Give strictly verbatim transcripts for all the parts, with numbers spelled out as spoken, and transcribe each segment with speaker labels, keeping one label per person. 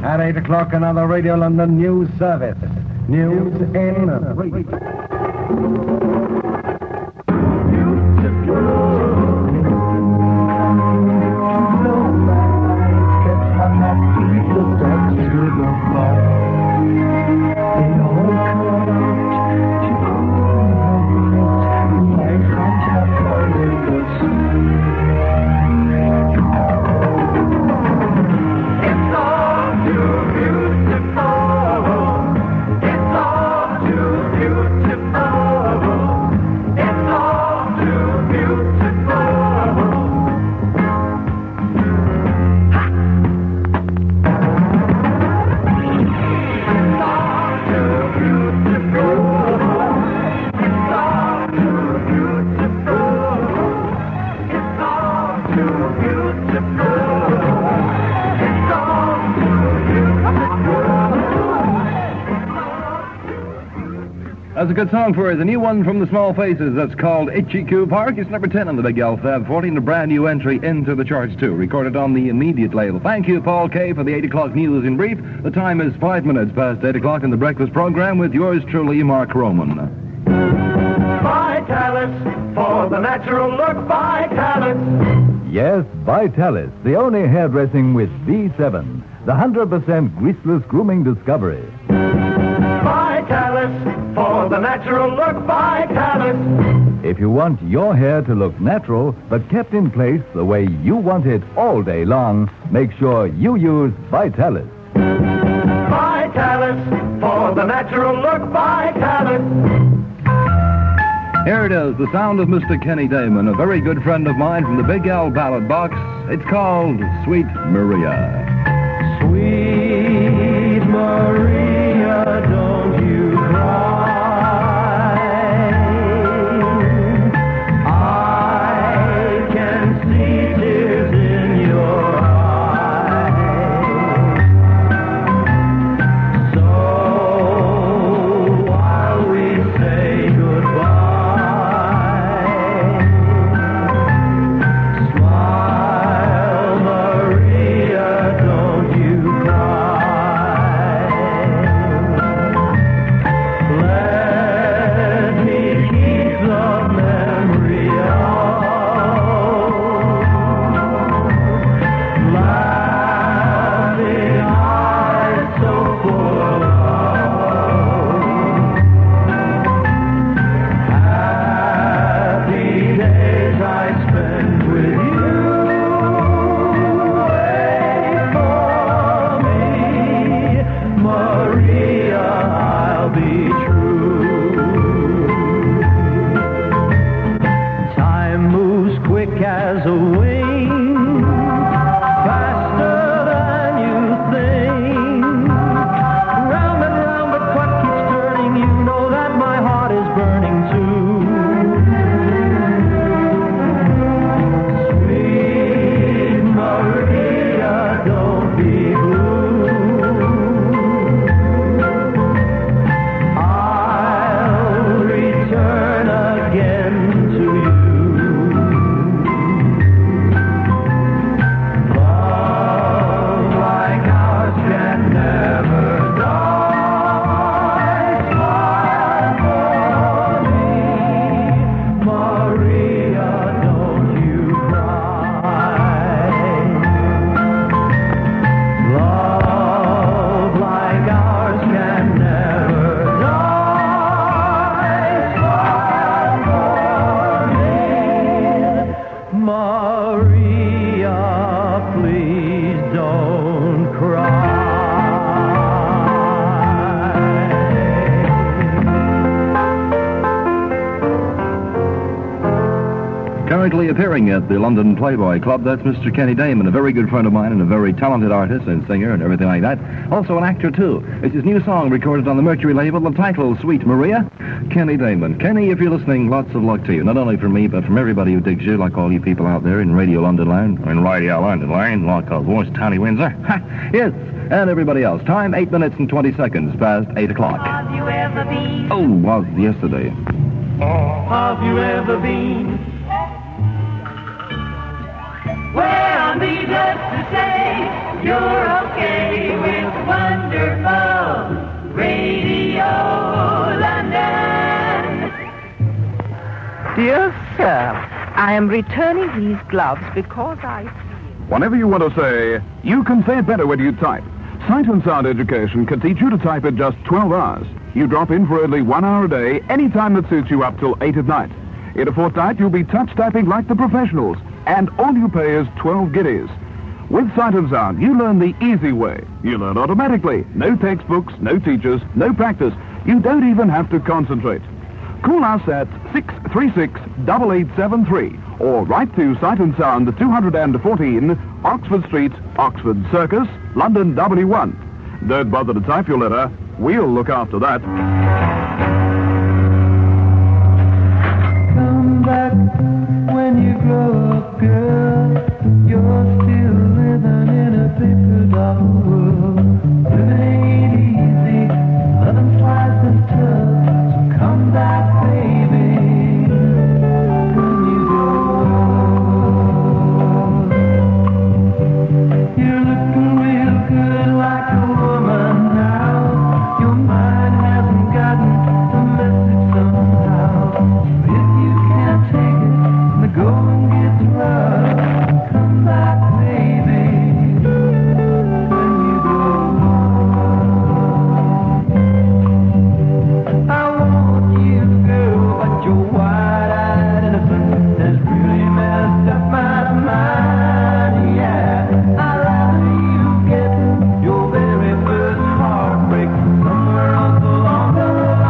Speaker 1: At eight o'clock, another Radio London news service. News in brief.
Speaker 2: That's a good song for us. A new one from the Small Faces. That's called Itchy Coo Park. It's number ten on the Big L Fab forty and a brand new entry into the charts, too. Recorded on the Immediate label. Thank you, Paul Kay, for the eight o'clock news in brief. The time is five minutes past eight o'clock in the breakfast program with yours truly, Mark Roman.
Speaker 3: Vitalis, for the natural look, Vitalis.
Speaker 4: Yes, Vitalis, the only hairdressing with V seven, the one hundred percent greaseless grooming discovery.
Speaker 3: Vitalis, for the natural look, Vitalis.
Speaker 4: If you want your hair to look natural, but kept in place the way you want it all day long, make sure you use Vitalis.
Speaker 3: Vitalis, for the natural look, Vitalis.
Speaker 2: Here it is, the sound of Mister Kenny Damon, a very good friend of mine from the Big L ballad box. It's called Sweet Maria.
Speaker 3: Sweet Maria, don't you cry. I can see tears in your eyes. So while we say goodbye, smile, Maria, don't you cry. Let me keep the memory of laughing eyes so full of love. Happy days I spend with you. Wait for me, Maria, I'll be true. Time moves quick as a wing, faster than you think. Round and round, but what keeps turning? You know that my heart is burning too. Sweet Maria, don't be blue. I'll return again to you. Love like ours can never die. Smile for me, Maria, don't you cry. Love like ours can never die. Smile for me, Maria, please don't cry.
Speaker 2: Currently appearing at the London Playboy Club, that's Mister Kenny Damon, a very good friend of mine and a very talented artist and singer and everything like that. Also an actor, too. It's his new song recorded on the Mercury label, the title, Sweet Maria. Kenny Damon. Kenny, if you're listening, lots of luck to you. Not only from me, but from everybody who digs you, like all you people out there in Radio London Land, or in Radio London Land, like our voice, Tony Windsor. Ha! Yes, and everybody else. Time, eight minutes and twenty seconds past eight o'clock.
Speaker 5: Have you ever been?
Speaker 2: Oh, was yesterday.
Speaker 3: Have you ever been where I'm needless to say you're okay with
Speaker 5: Dear sir, I am returning these gloves because I...
Speaker 6: Whatever you want to say, you can say it better when you type. Sight and Sound Education can teach you to type in just twelve hours. You drop in for only one hour a day, any time that suits you up till eight at night. In a fortnight, you'll be touch typing like the professionals, and all you pay is twelve guineas. With Sight and Sound, you learn the easy way. You learn automatically. No textbooks, no teachers, no practice. You don't even have to concentrate. Call us at six three six, eight eight seven three or write to Sight and Sound, two hundred fourteen, Oxford Street, Oxford Circus, London W one. Don't bother to type your letter. We'll look after that.
Speaker 3: Come back when you grow up, girl. You're still living in a paper doll world. Living ain't easy, loving twice as tough. So come back, baby, when you grow up. You're looking real good like a woman now. Your mind hasn't gotten the message somehow. If you can't take it, then go and get rough. Come back, baby, when you grow up. I want you, girl, but your wide-eyed innocence has really messed up my mind, yeah. I'd rather you get your very first heartbreak somewhere else along the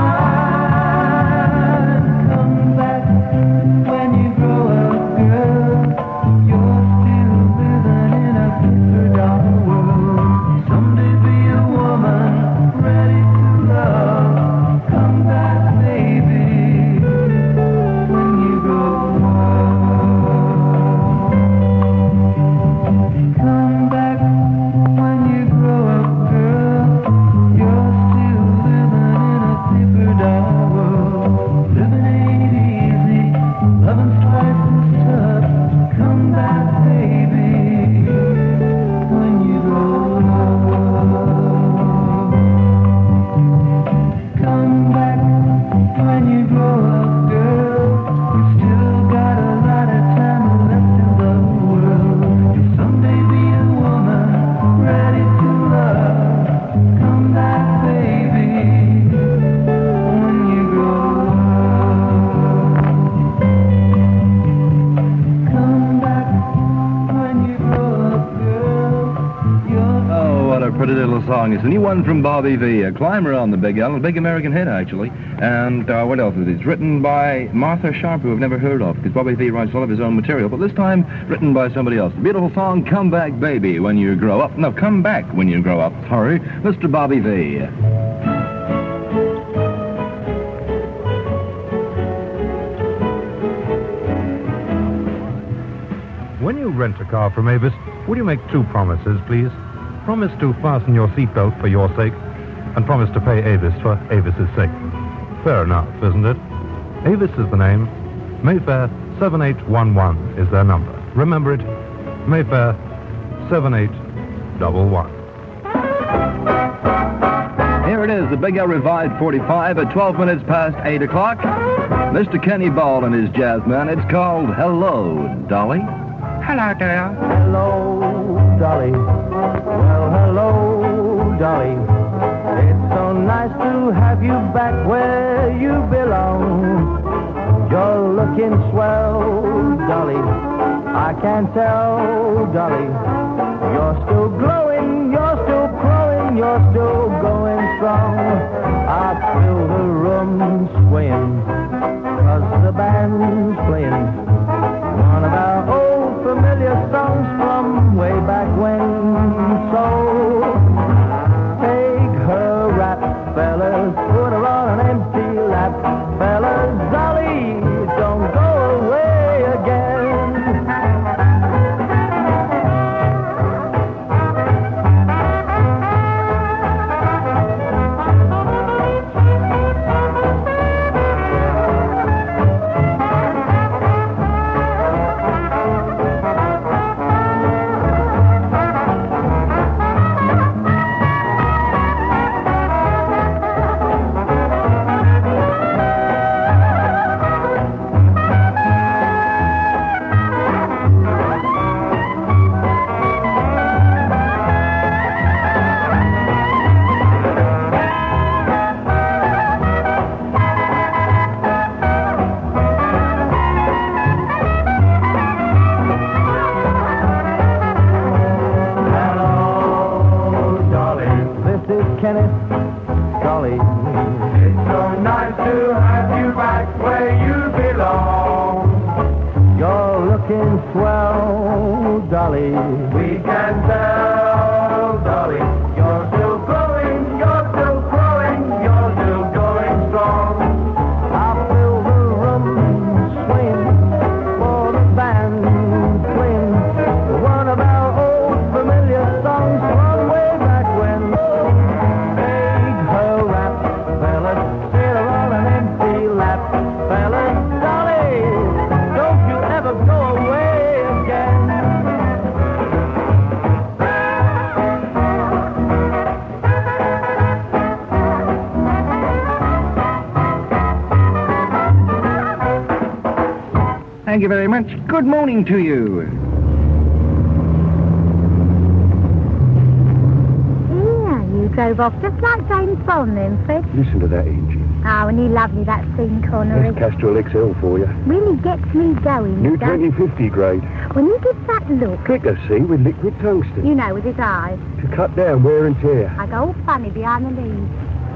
Speaker 3: line. Come back when you grow up, girl. You're still living in a paper doll world. Someday be a woman ready to love. Come back, baby, when you grow up. Come back when you grow up, girl. You're still living in a paper doll world. Living ain't easy, loving's twice as tough. Come back, baby, when you grow up. Come back when you grow up, girl. You still got a lot of time left in the world. You'll someday be a woman ready to love. Come back, baby, when you grow up. Come back when you grow up, girl. You're
Speaker 2: Oh, what a pretty little song. It's a new one from Bobby V, a climber on the Big L, a big American hit, actually. And uh, what else is it? It's written by Martha Sharp, who I've never heard of, because Bobby V writes all of his own material, but this time written by somebody else. The beautiful song, Come Back, Baby, When You Grow Up. No, Come Back When You Grow Up. Sorry, Mister Bobby V.
Speaker 7: When you rent a car from Avis, will you make two promises, please? Promise to fasten your seatbelt for your sake, and promise to pay Avis for Avis's sake. Fair enough, isn't it? Avis is the name. Mayfair seven eight one one is their number. Remember it, Mayfair seven eight one one.
Speaker 2: Here it is, the Big L Revived forty-five at twelve minutes past eight o'clock. Mister Kenny Ball and his jazz man. It's called Hello, Dolly.
Speaker 5: Hello, dear.
Speaker 3: Hello, Dolly. Well, hello, Dolly. It's so nice to have you back where you belong. You're looking swell, Dolly. I can tell, Dolly. You're still glowing, you're still growing, you're still going strong. I feel the room swaying, 'cause the band's playing one of our old familiar songs from way back when. So take her rap, fellas, put her on an empty lap, fellas. Dolly, don't go away again. Kenneth Scully.
Speaker 1: It's so nice to have you back where you belong.
Speaker 3: You're looking swell, Dolly.
Speaker 1: We can tell, Dolly, you're still growing, you're still growing, you're still going strong.
Speaker 3: I'll fill the room swaying for the band playing one of our old familiar songs from way back when. Make her rap, fellas, sit her on an empty lap, fellas, Dolly, don't you ever go away again.
Speaker 2: Thank you very much. Good morning to you.
Speaker 8: Yeah, you drove off just like James Bond then, Fred.
Speaker 1: Listen to that engine.
Speaker 8: Oh, and he lovely, that scene, Connery.
Speaker 1: That's Castrol X L for you.
Speaker 8: Really gets me going.
Speaker 1: New
Speaker 8: does.
Speaker 1: twenty fifty grade.
Speaker 8: When he gives that look,
Speaker 1: Clicker, see, with liquid tungsten.
Speaker 8: you know, with his eyes,
Speaker 1: To cut down wear and tear.
Speaker 8: I go all funny behind the leaves.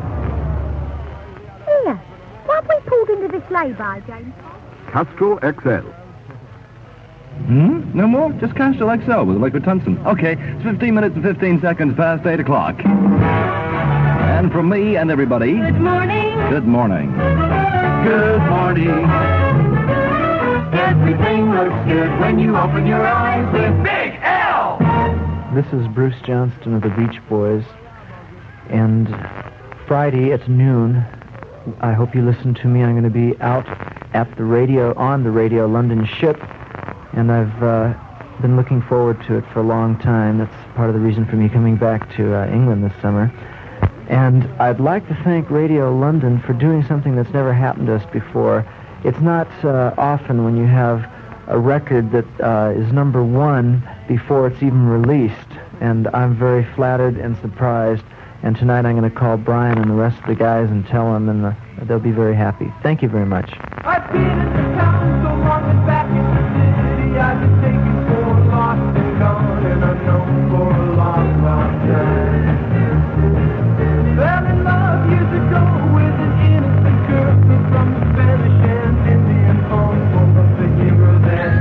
Speaker 8: Here, why have we pulled into this lay-by, James?
Speaker 6: Castrol X L.
Speaker 2: Hmm? No more? Just Castrol X L with liquid tungsten. Okay, it's fifteen minutes and fifteen seconds past eight o'clock. And from me and everybody...
Speaker 8: Good morning.
Speaker 2: Good morning.
Speaker 1: Good morning. Everything looks good when you open your eyes with Big L.
Speaker 9: This is Bruce Johnston of the Beach Boys, and Friday at noon, I hope you listen to me. I'm going to be out at the radio, on the Radio London ship, and I've uh, been looking forward to it for a long time. That's part of the reason for me coming back to uh, England this summer. And I'd like to thank Radio London for doing something that's never happened to us before. It's not uh, often when you have a record that uh, is number one before it's even released, and I'm very flattered and surprised. And tonight I'm going to call Brian and the rest of the guys and tell them, and uh, they'll be very happy. Thank you very much.
Speaker 3: I've been in the town so long and back in the city, I've been taken for lost and gone and unknown for a long, long time. Fell in love years ago with an innocent girl from the Spanish and Indian home full of the heroes and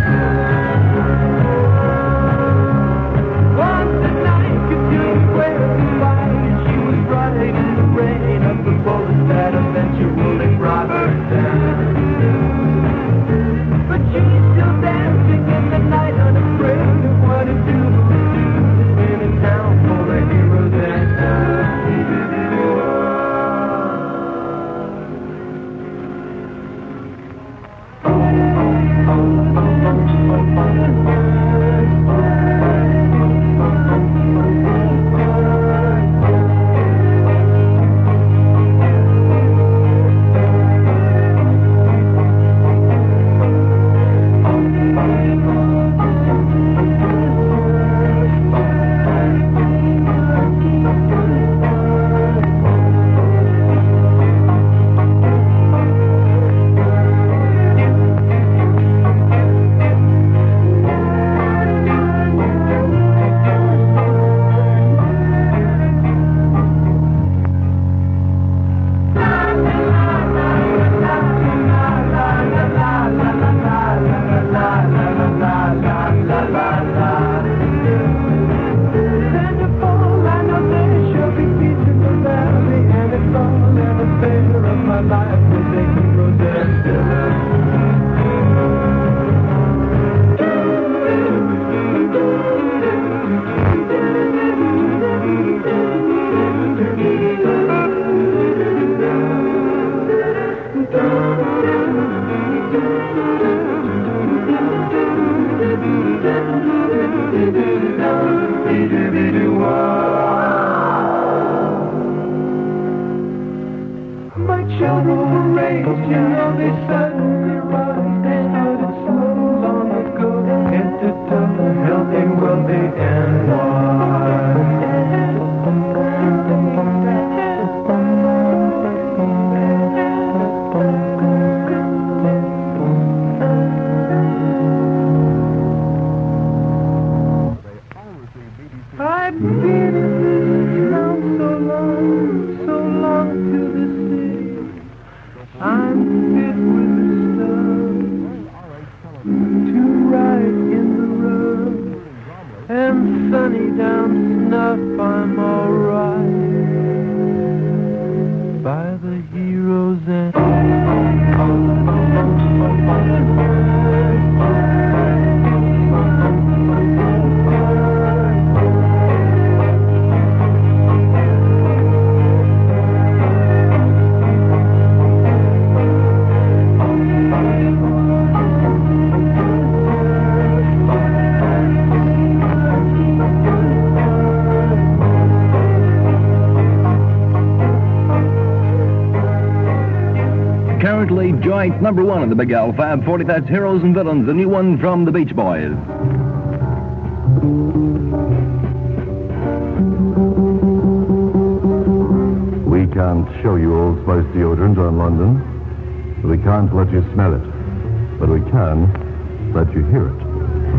Speaker 3: once a night could do where the light, and she was right in the rain of the bullets that eventually brought her down. But she's still dancing in the night, unafraid of what it do in a town full of heroes and
Speaker 2: joint number one in the Big Al Fab forty. That's Heroes and Villains, the new one from the Beach Boys.
Speaker 10: We can't show you Old Spice deodorant on London. We can't let you smell it. But we can let you hear it.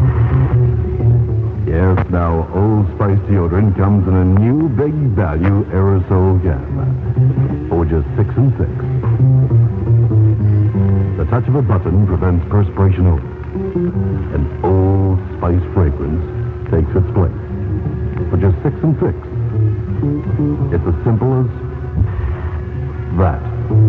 Speaker 10: Yes, now Old Spice deodorant comes in a new big value aerosol can for just six and six. The touch of a button prevents perspiration odor. And Old Spice fragrance takes its place for just six and six. It's as simple as that.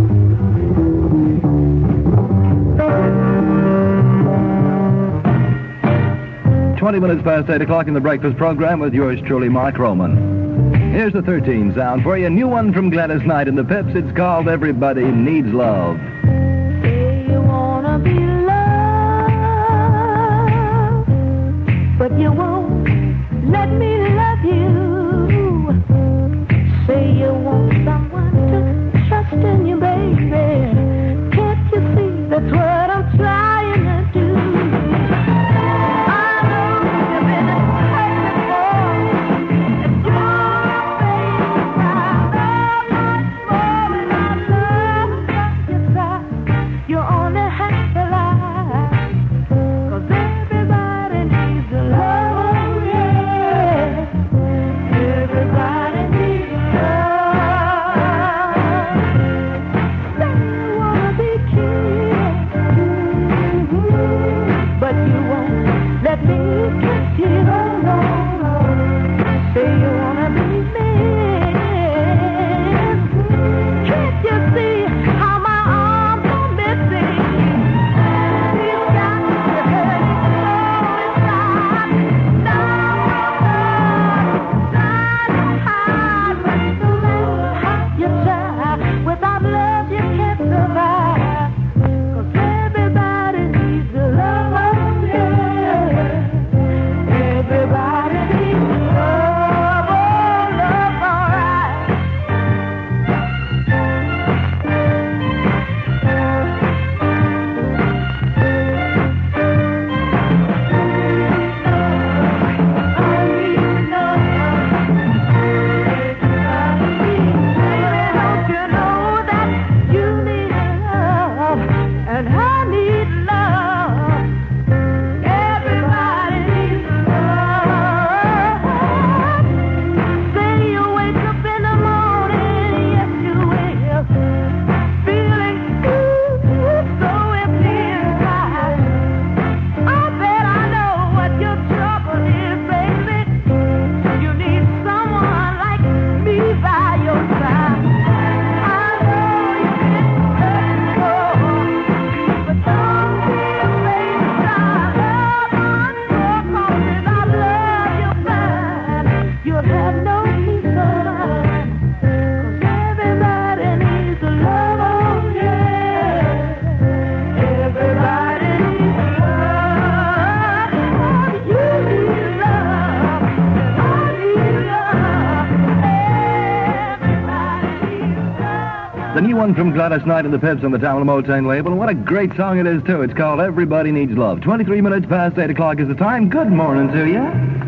Speaker 2: Twenty minutes past eight o'clock in the breakfast program with yours truly, Mark Roman. Here's the thirteen sound for you. New one from Gladys Knight and the Pips. It's called Everybody Needs Love.
Speaker 11: Say you wanna be loved, but you won't let me love you. Say you want someone to trust in you, baby. Can't you see that's what I'm trying to do?
Speaker 2: The new one from Gladys Knight and the Pips on the Tamla Motown label, and what a great song it is, too. It's called Everybody Needs Love. twenty-three minutes past eight o'clock is the time. Good morning to you.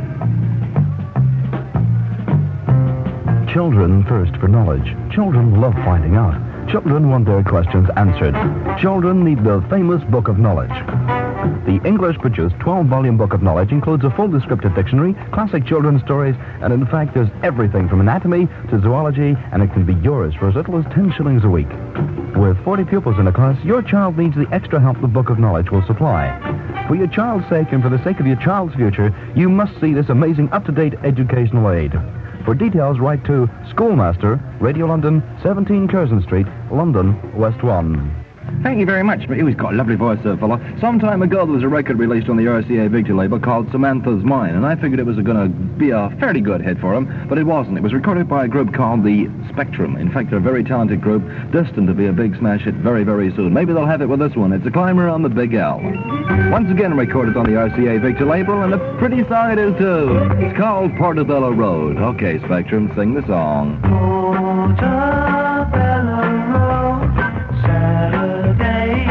Speaker 12: Children thirst for knowledge. Children love finding out. Children want their questions answered. Children need the famous Book of Knowledge. The English-produced twelve-volume Book of Knowledge includes a full descriptive dictionary, classic children's stories, and in fact there's everything from anatomy to zoology, and it can be yours for as little as ten shillings a week. With forty pupils in a class, your child needs the extra help the Book of Knowledge will supply. For your child's sake and for the sake of your child's future, you must see this amazing up-to-date educational aid. For details, write to Schoolmaster, Radio London, seventeen Curzon Street, London, West one.
Speaker 2: Thank you very much. He's got a lovely voice, uh, fella. Some time ago, there was a record released on the R C A Victor label called Samantha's Mine, and I figured it was going to be a fairly good hit for him, but it wasn't. It was recorded by a group called the Spectrum. In fact, they're a very talented group, destined to be a big smash hit very, very soon. Maybe they'll have it with this one. It's a climber on the Big L. Once again, recorded on the R C A Victor label, and a pretty song it is, too. It's called Portobello Road. Okay, Spectrum, sing the song.
Speaker 3: Portobello Road, Saturday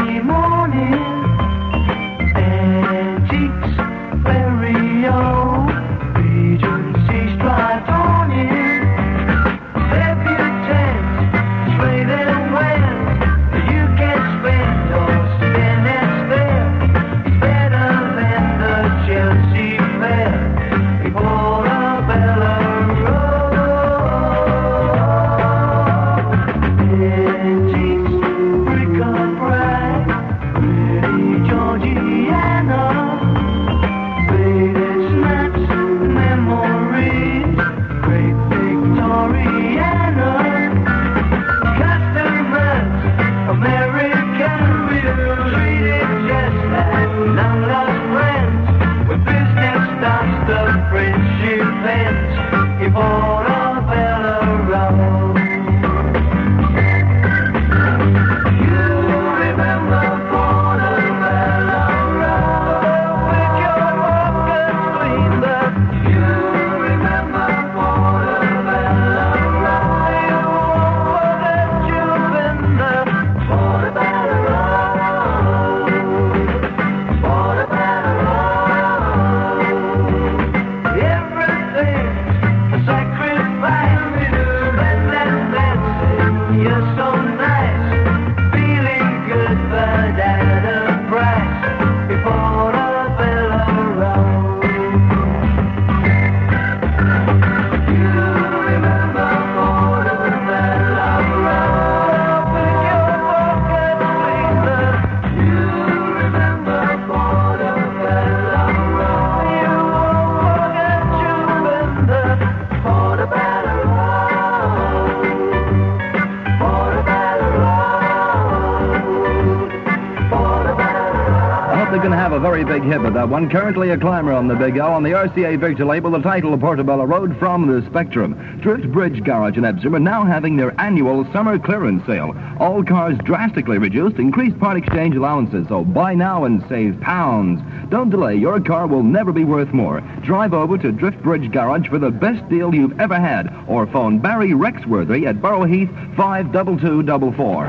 Speaker 2: very big hit with that one. Currently a climber on the Big O on the R C A Victor label, the title of Portobello Road from the Spectrum. Drift Bridge Garage in Epsom are now having their annual summer clearance sale. All cars drastically reduced, increased part exchange allowances, so buy now and save pounds. Don't delay, your car will never be worth more. Drive over to Drift Bridge Garage for the best deal you've ever had, or phone Barry Rexworthy at Borough Heath five two two four four.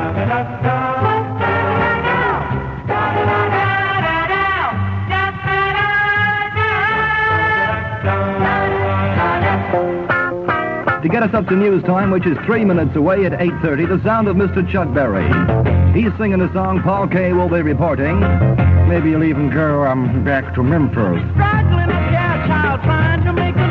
Speaker 2: To get us up to news time, which is three minutes away at eight thirty, the sound of Mister Chuck Berry. He's singing a song. Paul Kay will be reporting.
Speaker 13: Maybe you'll even go um, back to Memphis.
Speaker 3: Struggling with your child, trying to make a